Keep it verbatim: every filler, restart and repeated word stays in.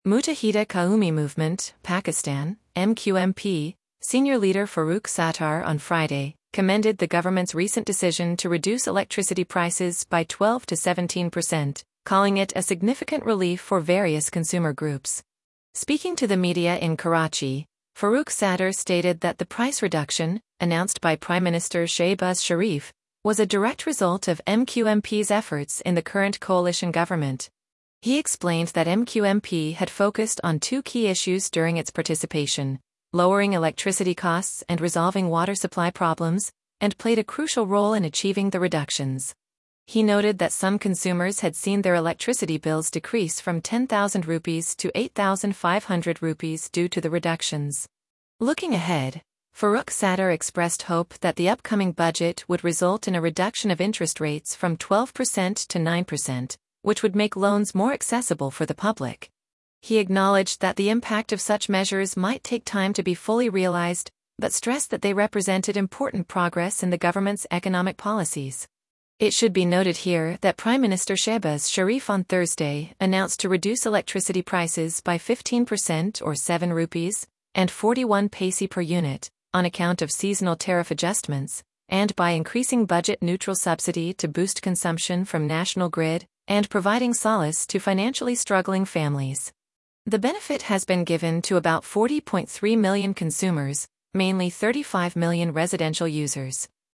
Mujahida Qaumi Movement, Pakistan, M Q M P, senior leader Farooq Sattar on Friday, commended the government's recent decision to reduce electricity prices by twelve to seventeen percent, calling it a significant relief for various consumer groups. Speaking to the media in Karachi, Farooq Sattar stated that the price reduction, announced by Prime Minister Shehbaz Sharif, was a direct result of M Q M P's efforts in the current coalition government. He explained that M Q M P had focused on two key issues during its participation: lowering electricity costs and resolving water supply problems, and played a crucial role in achieving the reductions. He noted that some consumers had seen their electricity bills decrease from ten thousand rupees to eight thousand five hundred rupees due to the reductions. Looking ahead, Farooq Sattar expressed hope that the upcoming budget would result in a reduction of interest rates from twelve percent to nine percent, which would make loans more accessible for the public. He acknowledged that the impact of such measures might take time to be fully realized, but stressed that they represented important progress in the government's economic policies. It should be noted here that Prime Minister Shehbaz Sharif on Thursday announced to reduce electricity prices by fifteen percent or seven rupees and forty-one paise per unit, on account of seasonal tariff adjustments, and by increasing budget-neutral subsidy to boost consumption from National Grid, and providing solace to financially struggling families. The benefit has been given to about forty point three million consumers, mainly thirty-five million residential users.